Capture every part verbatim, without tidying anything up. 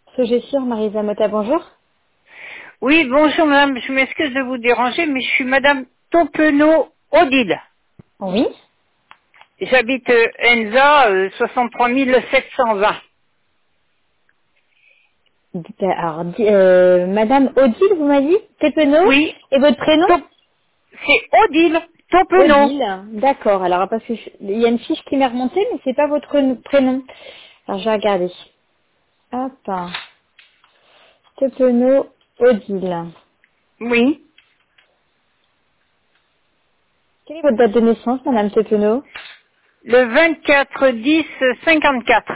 Sogessure, Marisa Mota, bonjour. Oui, bonjour madame, je m'excuse de vous déranger, mais je suis madame Topeno Odile. Oui. J'habite euh, Enza, euh, soixante-trois mille sept cent vingt. Alors, di- euh, Madame Odile, vous m'avez dit Tepeno. Oui, Et votre prénom? Top- c'est Odile Topeno. Odile. D'accord. Alors, parce que je- il y a une fiche qui m'est remontée, mais c'est pas votre n- prénom. Alors, je vais regarder. Hop. Tepeno Odile. Oui, Quelle est votre date de naissance, Madame Tepeno? le vingt-quatre dix cinquante-quatre.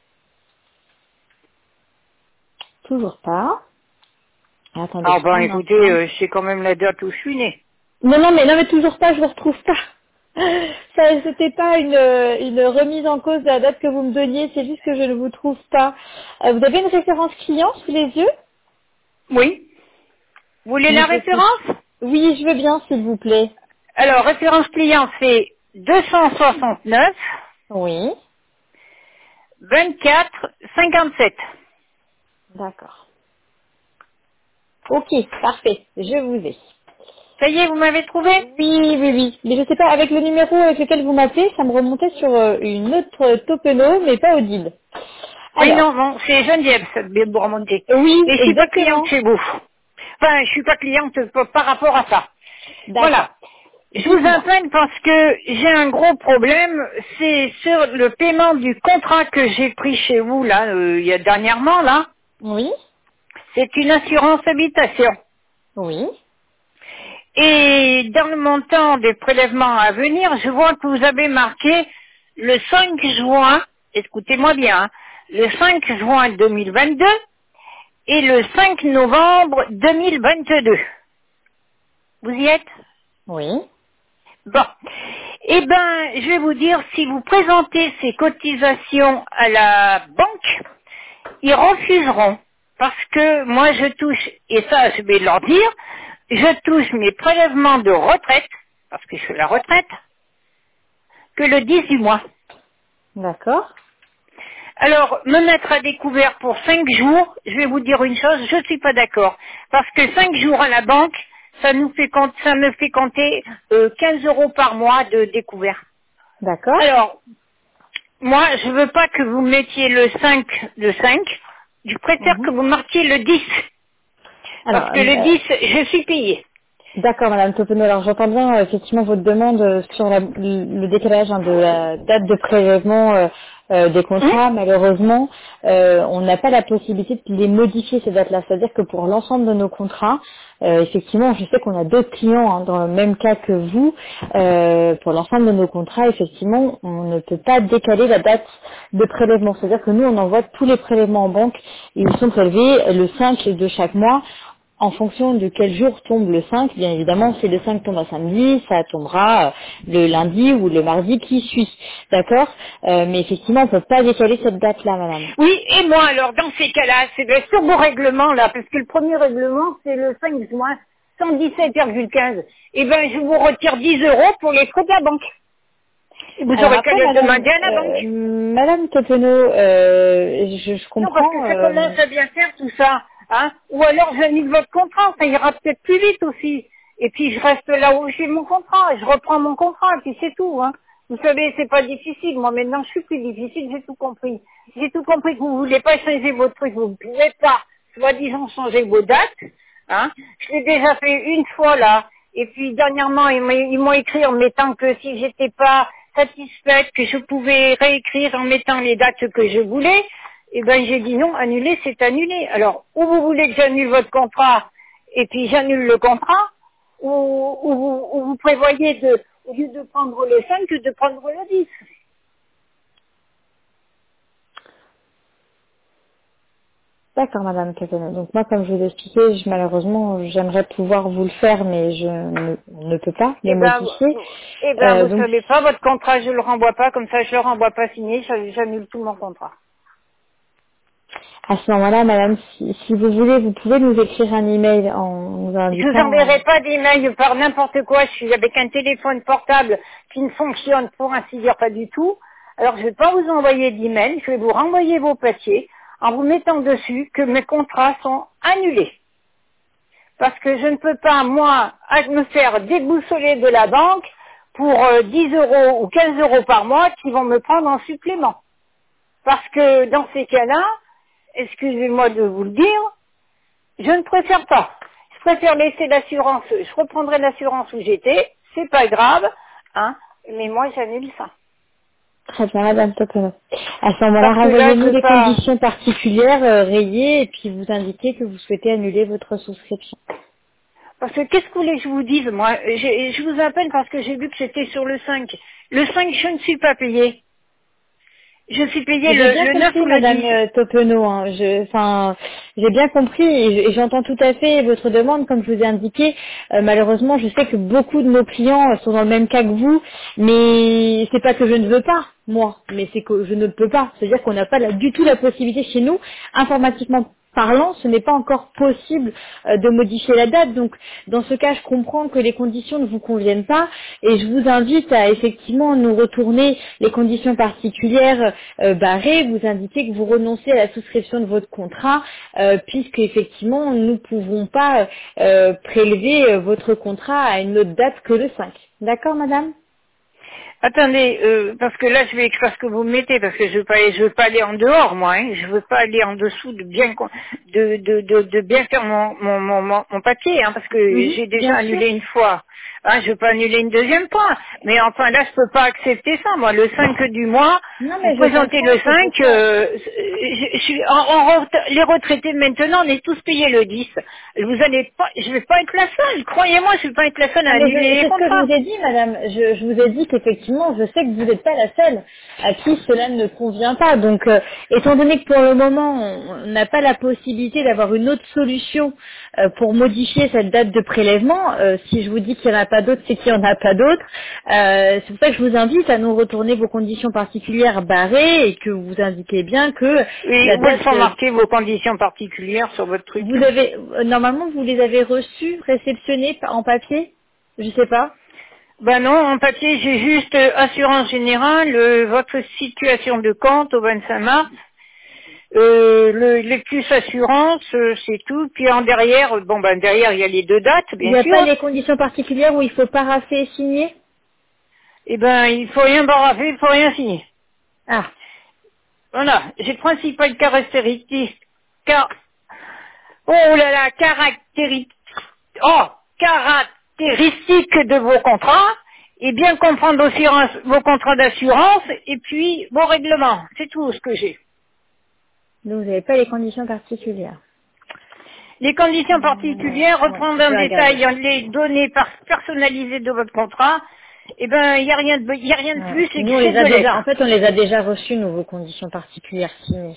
Toujours pas. Attendez Ah ben un écoutez, instant. euh, c'est quand même la date où je suis née. Non, non, mais non, mais toujours pas, je ne retrouve pas. Ça, c'était pas une, euh, une remise en cause de la date que vous me donniez, c'est juste que je ne vous trouve pas. Euh, vous avez une référence client sous les yeux? Oui. Vous voulez Oui, la je suis. référence? Oui, je veux bien, s'il vous plaît. Alors, référence client, c'est deux cent soixante-neuf Oui. vingt-quatre cinquante-sept. D'accord. Ok, parfait, je vous ai. Ça y est, vous m'avez trouvé? Oui, oui, oui. Mais je sais pas, avec le numéro avec lequel vous m'appelez, ça me remontait sur euh, une autre Topeno, mais pas Odile. Oui, non, Alors, non, c'est Geneviève, ça devait vous remonter. oui, Mais je suis pas cliente exactement. chez vous. Enfin, je suis pas cliente p- par rapport à ça. Voilà. D'accord. Je vous Dites-moi. appelle parce que j'ai un gros problème, c'est sur le paiement du contrat que j'ai pris chez vous, là, euh, il y a dernièrement, là. Oui. C'est une assurance habitation. Oui. Et dans le montant des prélèvements à venir, je vois que vous avez marqué le cinq juin, écoutez-moi bien, hein, le cinq juin deux mille vingt-deux et le cinq novembre deux mille vingt-deux. Vous y êtes? Oui. Bon. Eh ben, je vais vous dire, si vous présentez ces cotisations à la banque, ils refuseront. Parce que moi, je touche, et ça, je vais leur dire, je touche mes prélèvements de retraite, parce que je suis à la retraite, que le dix du mois. D'accord. Alors, me mettre à découvert pour cinq jours, je vais vous dire une chose, je ne suis pas d'accord. Parce que cinq jours à la banque, ça nous fait compte, ça me fait compter euh, quinze euros par mois de découvert. D'accord. Alors, moi, je veux pas que vous mettiez le cinq, le cinq, je préfère que Mhm. vous marquiez le dix. Alors, Parce que le euh, dix, je suis payée. d'accord, Madame Topeno. Alors, j'entends bien euh, effectivement votre demande euh, sur la- le décalage hein, de la date de prélèvement euh, euh, des Hein? contrats. Malheureusement, euh, on n'a pas la possibilité de les modifier ces dates-là. C'est-à-dire que pour l'ensemble de nos contrats, euh, effectivement, je sais qu'on a d'autres clients hein, dans le même cas que vous. Euh, pour l'ensemble de nos contrats, effectivement, on ne peut pas décaler la date de prélèvement. C'est-à-dire que nous, on envoie tous les prélèvements en banque et ils sont prélevés le cinq de chaque mois. En fonction de quel jour tombe le cinq, bien évidemment, si le cinq tombe un samedi, ça tombera euh, le lundi ou le mardi qui suit. D'accord. Euh, Mais effectivement, on ne peut pas décaler cette date-là, madame. Oui, et moi alors, dans ces cas-là, c'est bien sur vos règlements là, parce que le premier règlement, c'est le cinq juin, cent dix-sept virgule quinze. Eh ben, je vous retire dix euros pour les frais de la banque. Et vous Alors aurez qu'à après, les madame, demander à la banque. euh, madame Topeno, euh, je, je Non, parce que comprends. ça euh, commence à bien faire tout ça. Hein. Ou alors j'annule votre contrat, ça ira peut-être plus vite aussi. Et puis je reste là où j'ai mon contrat, je reprends mon contrat, et puis c'est tout. Hein. Vous savez, c'est pas difficile. Moi maintenant je suis plus difficile, j'ai tout compris. J'ai tout compris que vous voulez pas changer vos trucs, vous ne pouvez pas, soi-disant, changer vos dates. Hein. Je l'ai déjà fait une fois là. Et puis dernièrement, ils m'ont ils m'ont écrit en mettant que si j'étais pas satisfaite, que je pouvais réécrire en mettant les dates que je voulais. Eh ben j'ai dit non, annuler, c'est annulé. Alors, ou vous voulez que j'annule votre contrat et puis j'annule le contrat, ou, ou vous, ou vous prévoyez de, au lieu de prendre le cinq, de prendre le dix. D'accord, madame Topeno. Donc moi, comme je vous l'ai expliqué, je- malheureusement, j'aimerais pouvoir vous le faire, mais je ne, on ne peut pas les Eh ben, modifier. vous- eh ben, Euh, vous donc savez pas, votre contrat, je le renvoie pas, comme ça je le renvoie pas signé, j'a- j'annule tout mon contrat. à ce moment-là, madame, si, si vous voulez, vous pouvez nous écrire un email en nous Je vous indiquant. enverrai pas d'email par n'importe quoi. Je suis avec un téléphone portable qui ne fonctionne pour ainsi dire pas du tout. Alors je vais pas vous envoyer d'email. Je vais vous renvoyer vos papiers en vous mettant dessus que mes contrats sont annulés. Parce que je ne peux pas, moi, me faire déboussoler de la banque pour euh, dix euros ou quinze euros par mois qui vont me prendre en supplément. Parce que dans ces cas-là, excusez-moi de vous le dire, je ne préfère pas. Je préfère laisser l'assurance, je reprendrai l'assurance où j'étais, c'est pas grave, hein, mais moi j'annule ça. Très bien, Madame Topono. À ce moment-là, Parce que là, je renvoyez-nous veux les pas... conditions particulières, euh, rayées, et puis vous indiquez que vous souhaitez annuler votre souscription. Parce que qu'est-ce que vous voulez que je vous dise, moi je, je vous appelle parce que j'ai vu que c'était sur le cinq. Le cinq, je ne suis pas payé. Je suis payé J'ai le, bien le neuf compris, ou le Madame dix. euh, Topenot. Hein. Je, enfin, j'ai bien compris et, et j'entends tout à fait votre demande, comme je vous ai indiqué. Euh, malheureusement, je sais que beaucoup de nos clients sont dans le même cas que vous, mais c'est pas que je ne veux pas, moi, mais c'est que je ne peux pas. C'est-à-dire qu'on n'a pas la- du tout la possibilité chez nous, informatiquement parlant, ce n'est pas encore possible euh, de modifier la date. Donc, dans ce cas, je comprends que les conditions ne vous conviennent pas et je vous invite à effectivement nous retourner les conditions particulières euh, barrées, vous indiquer que vous renoncez à la souscription de votre contrat euh, puisque effectivement nous ne pouvons pas euh, prélever euh, votre contrat à une autre date que le cinq. D'accord, madame? Attendez, euh, parce que là je vais écrire ce que vous me mettez, parce que je veux pas, je veux pas aller en dehors, moi. Hein, je veux pas aller en dessous de bien, con- de, de, de, de bien faire mon, mon, mon, mon- mon papier, hein, parce que Mhm, j'ai déjà bien sûr. annulé une fois. Hein, je veux pas annuler une deuxième fois. Mais enfin là, je peux pas accepter ça. Moi, le cinq du mois, Non, vous mais je présentez le comprends, c'est pour cinq. ça. Euh, je, je suis en, en ret- les retraités maintenant, on est tous payés le dix. Vous allez pas, je vais pas être la seule. Croyez-moi, je vais pas être la seule à Non, mais je- annuler les c'est ce que je contrats. vous ai dit, madame. Je, je vous ai dit qu'effectivement, je sais que vous n'êtes pas la seule à qui cela ne convient pas. Donc, euh, étant donné que pour le moment, on on n'a pas la possibilité d'avoir une autre solution euh, pour modifier cette date de prélèvement, euh, si je vous dis qu'il n'y en a pas d'autre, c'est qu'il n'y en a pas d'autre. Euh, c'est pour ça que je vous invite à nous retourner vos conditions particulières barrées et que vous indiquez bien que Oui, la où elles date... sont euh, marquées vos conditions particulières sur votre truc. vous avez euh, normalement vous les avez reçues, réceptionnées en papier, je sais pas. Ben non, en papier, j'ai juste euh, assurance générale, euh, votre situation de compte au vingt-cinq mars, euh, le, les plus assurance, euh, c'est tout. Puis en derrière, euh, bon ben derrière il y a les deux dates, Il bien n'y a pas sûr. les conditions particulières où il faut paraffer et signer? Eh ben il faut rien baraffer, il faut rien signer. Ah, Voilà, j'ai le principal caractéristique, car, oh là là, caractéristique, oh, caractéristique de vos contrats, et bien comprendre aussi vos contrats d'assurance, et puis vos règlements. C'est tout ce que j'ai. donc vous n'avez pas les conditions particulières. Les conditions particulières, Ouais, reprendre je en vais regarder. détail les données par- personnalisées de votre contrat, eh ben, il n'y a rien de, il y a rien de Ouais. plus, c'est que Nous, on c'est les a deux déjà, lettres. en fait, on les a déjà reçues, nous, vos conditions particulières signées.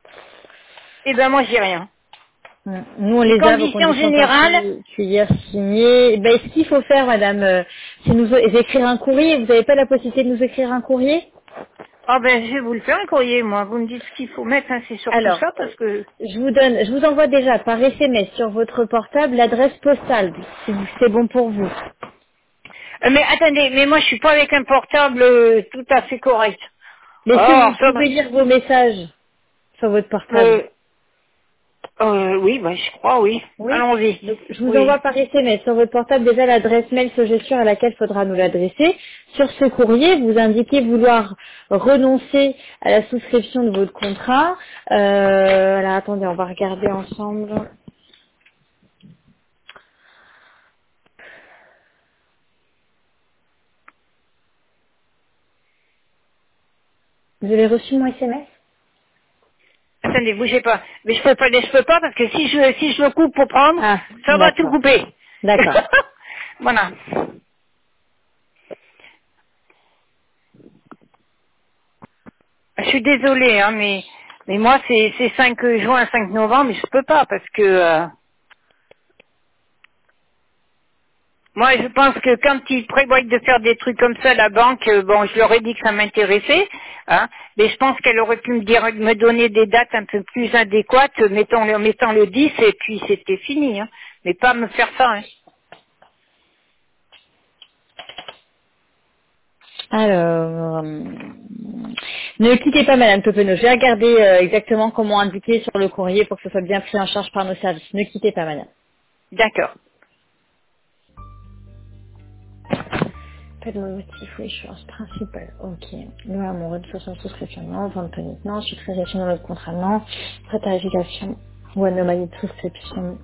Eh ben, moi, j'ai rien. Ouais. Nous, on Les les a, vos conditions conditions générales, particulières signées. Ben, ce qu'il faut faire, madame, euh, c'est nous écrire un courrier. Vous n'avez pas la possibilité de nous écrire un courrier? ah ben, je vais vous le faire, un courrier, moi. Vous me dites ce qu'il faut mettre, hein, c'est surtout Alors, ça, parce que, je vous donne, je vous envoie déjà par S M S sur votre portable l'adresse postale, si c'est bon pour vous. Euh, mais attendez, mais moi, je suis pas avec un portable euh, tout à fait correct. Mais est-ce que Alors, vous ça va, pouvez lire vos messages sur votre portable? euh, euh, oui, ben, je crois, oui. Oui. Allons-y. Donc, je vous Oui. envoie par S M S sur votre portable déjà l'adresse mail gestion à laquelle faudra nous l'adresser. Sur ce courrier, vous indiquez vouloir renoncer à la souscription de votre contrat. Euh, alors attendez, on va regarder ensemble. Vous avez reçu mon S M S? Attendez, bougez pas. Mais je peux pas, je peux pas parce que si je, si je le coupe pour prendre, Ah, ça va tout d'accord. couper. D'accord. Voilà. Je suis désolée, hein, mais, mais moi c'est, c'est cinq juin, cinq novembre, mais je peux pas parce que, euh, moi je pense que quand ils prévoient de faire des trucs comme ça, la banque, euh, bon, je leur ai dit que ça m'intéressait, hein, mais je pense qu'elle aurait pu me dire, me donner des dates un peu plus adéquates, mettons, le- mettant le dix et puis c'était fini, hein, mais pas me faire ça, hein. Alors, euh, ne quittez pas Madame Topeno. Je vais regarder euh, exactement comment indiquer sur le courrier pour que ce soit bien pris en charge par nos services. Ne quittez pas Madame. D'accord. Pas de motif, oui, chose principale. Ok. Loi amoureux de soixante souscription, non. Vente tonique, non. Titrisation dans notre contrat, non. Tarification ou anomalie de souscription.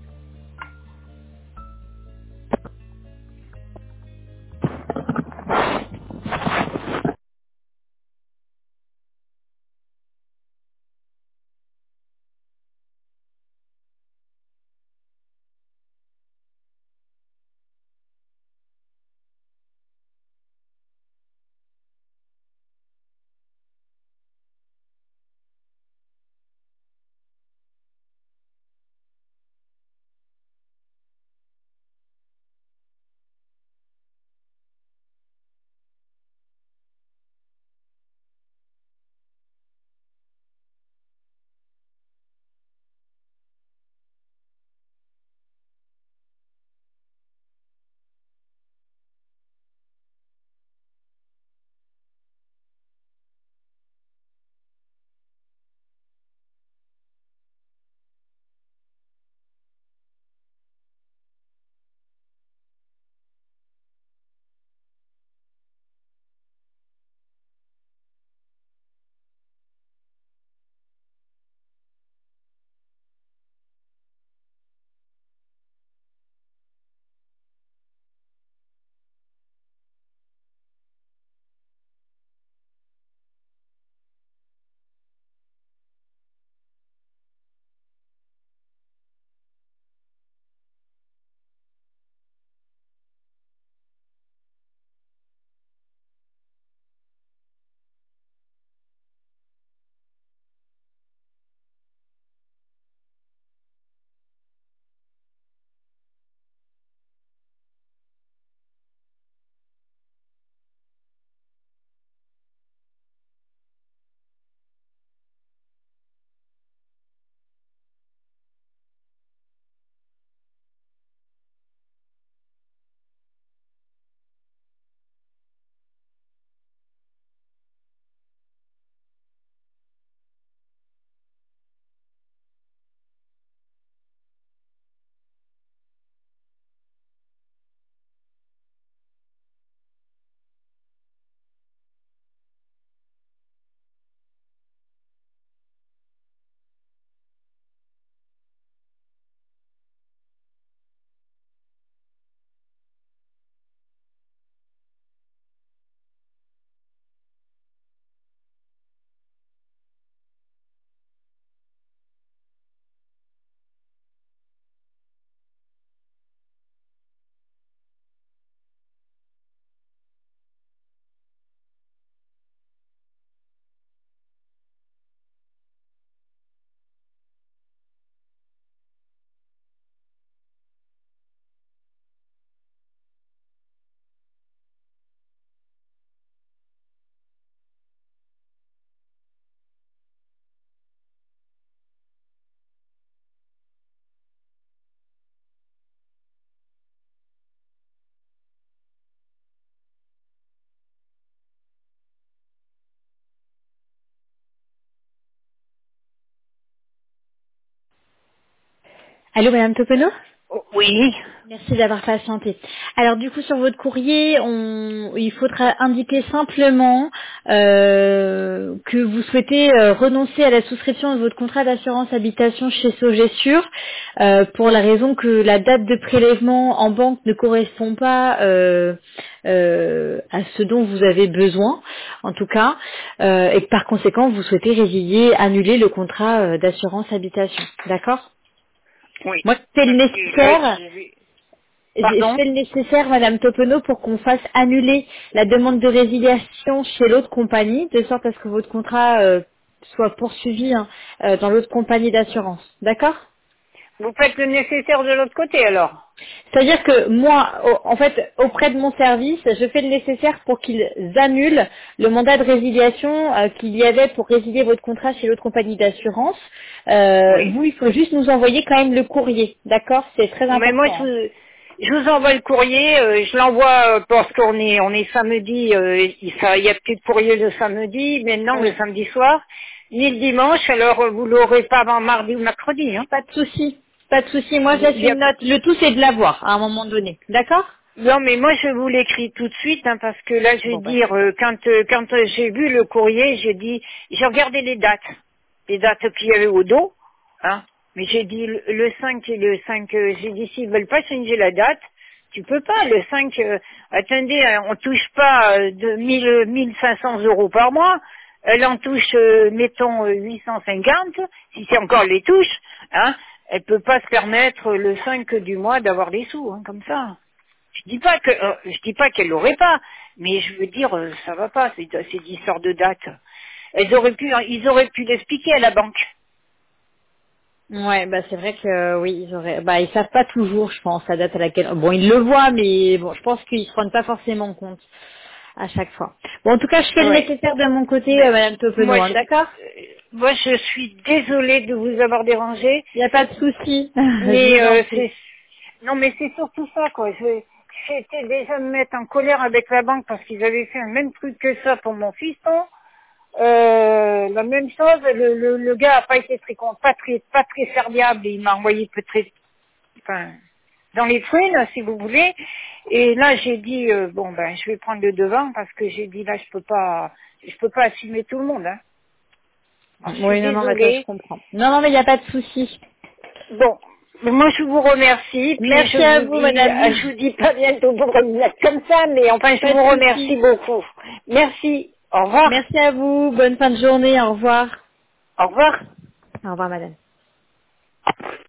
Allô Madame Topeno? Oh, oui. Merci d'avoir patienté. Alors du coup sur votre courrier, on, il faudra indiquer simplement euh, que vous souhaitez euh, renoncer à la souscription de votre contrat d'assurance habitation chez Sogessure euh, pour la raison que la date de prélèvement en banque ne correspond pas euh, euh, à ce dont vous avez besoin, en tout cas, euh, et que par conséquent vous souhaitez résilier, annuler le contrat euh, d'assurance habitation. D'accord? Oui. Moi, c'est le Parce que nécessaire. je, je- Je je Pardon? fais le nécessaire, Madame Topeno, pour qu'on fasse annuler la demande de résiliation chez l'autre compagnie, de sorte à ce que votre contrat euh, soit poursuivi hein, euh, dans l'autre compagnie d'assurance. D'accord? Vous faites le nécessaire de l'autre côté alors? C'est-à-dire que moi, au- en fait, auprès de mon service, je fais le nécessaire pour qu'ils annulent le mandat de résiliation euh, qu'il y avait pour résilier votre contrat chez l'autre compagnie d'assurance. Euh, Oui. vous, il faut juste nous envoyer quand même le courrier. D'accord? C'est très Mais moi, important. je hein. vous, Je vous envoie le courrier, euh, je l'envoie euh, parce qu'on est on est samedi, euh, il ça- il y a plus de courrier le samedi, maintenant le Oui. samedi soir, ni le dimanche, alors euh, vous l'aurez pas avant mardi ou mercredi, hein. Pas de souci. Pas de souci. Moi, je laisse Il y a- une note. Le tout, c'est de l'avoir à un moment donné. D'accord? Non mais moi je vous l'écris tout de suite, hein, parce que là je vais Bon, bah dire, super. euh, quand euh, quand euh, j'ai vu le courrier, j'ai dit, j'ai regardé les dates, les dates qu'il y avait au dos, hein, mais j'ai dit le, le cinq et le cinq, euh, j'ai dit s'ils veulent pas changer la date, tu peux pas, le cinq, euh, attendez, hein, on touche pas euh, de mille, euh, mille cinq cents euros par mois, elle en touche, euh, mettons, euh, huit cent cinquante, si c'est encore les touches, hein, elle peut pas se permettre euh, le cinq du mois d'avoir des sous, hein, comme ça. Je dis pas que, euh, je dis pas qu'elle l'aurait pas, mais je veux dire, euh, ça va pas, c'est c'est une histoire de date. Elles auraient pu, ils auraient pu l'expliquer à la banque. Ouais, bah c'est vrai que euh, oui, ils auraient, bah ils savent pas toujours, je pense, la date à laquelle. Bon, ils le voient, mais bon, je pense qu'ils se rendent pas forcément compte à chaque fois. Bon, en tout cas, je fais le Ouais. nécessaire de mon côté, Ben, euh, Madame moi, Topeno, hein, je, d'accord? euh, moi, je suis désolée de vous avoir dérangé, Il n'y a pas de souci. Je mais vous en euh, prie. c'est, non, mais c'est surtout ça, quoi. Je, j'étais déjà me mettre en colère avec la banque parce qu'ils avaient fait un même truc que ça pour mon fiston. Euh, la même chose, le, le, le gars a pas été très con, pas très, pas très serviable, et il m'a envoyé peut-être, enfin, dans les fouines, si vous voulez. Et là, j'ai dit, euh, bon, ben, je vais prendre le devant parce que j'ai dit, là, je peux pas, je peux pas assumer tout le monde, hein. Alors, je suis Oui, non, non, mais ça, je désolée. comprends. Non, non, mais il n'y a pas de souci. Bon, mais moi, je vous remercie, puis je Merci à vous vous, dis, Madame. euh, je vous dis pas bientôt pour me mettre comme ça, mais enfin, je Pas vous de remercie souci. beaucoup. Merci. Au revoir. Merci à vous. Bonne fin de journée. Au revoir. Au revoir. Au revoir, Madame.